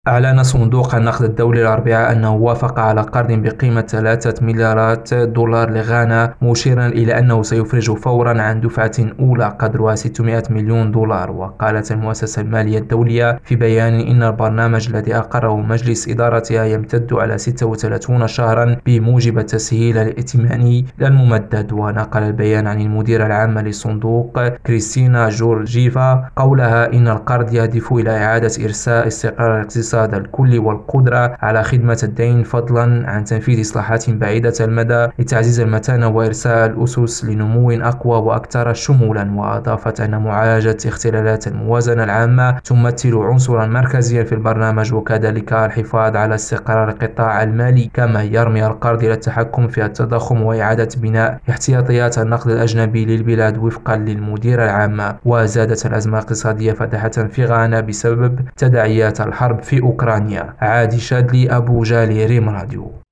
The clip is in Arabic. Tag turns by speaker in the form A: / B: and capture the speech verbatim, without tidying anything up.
A: أعلن صندوق النقد الدولي الأربعاء أنه وافق على قرض بقيمة ثلاثة مليارات دولار لغانا، مشيرا إلى أنه سيفرج فورا عن دفعة أولى قدرها ستمائة مليون دولار. وقالت المؤسسة المالية الدولية في بيان إن البرنامج الذي أقره مجلس إدارتها يمتد على ستة وثلاثين شهرا بموجب التسهيل الائتماني الممدد. ونقل البيان عن المديرة العامة للصندوق كريستينا جورجيفا قولها إن القرض يهدف إلى إعادة إرساء استقرار الاقتصاد الكلي والقدرة على خدمة الدين، فضلا عن تنفيذ إصلاحات بعيدة المدى لتعزيز المتانة وإرساء الأسس لنمو أقوى وأكثر شمولا. وأضافت أن معالجة اختلالات الموازنة العامة تمثل عنصرا مركزيا في البرنامج، وكذلك الحفاظ على استقرار القطاع المالي، كما يرمي القرض إلى التحكم في التضخم وإعادة بناء احتياطيات النقد الأجنبي للبلاد وفقا للمديرة العامة. وزادت الأزمة الاقتصادية فادحة في غانا بسبب تداعيات الحرب في أوكرانيا. عادي شادلي، أبو جالي، ريم راديو.